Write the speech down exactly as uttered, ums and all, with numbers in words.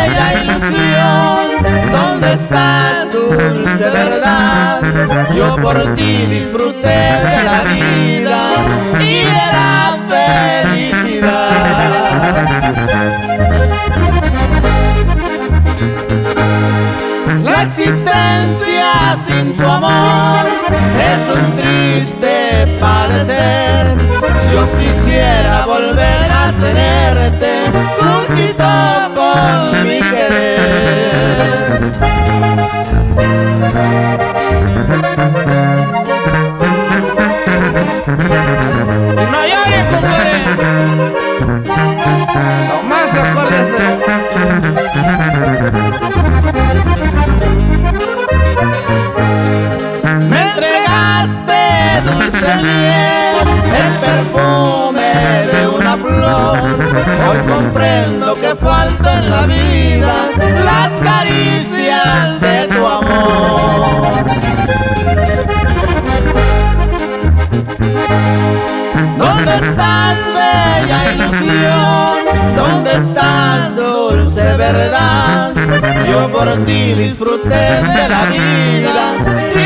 bella ilusión, ¿dónde estás, dulce verdad? Yo por ti disfruté de la vida y de la felicidad. La existencia sin tu amor es un triste padecer. Yo quisiera volver a tenerte juntito con mi querer. No llores, compadre. Nomás acuérdese. Me entregaste dulce miel, el perfume de una flor. Hoy comprendo que falta en la vida las caricias de tu amor. ¿Dónde estás, bella ilusión? ¿Dónde estás, dulce verdad? Yo por ti disfruté de la vida.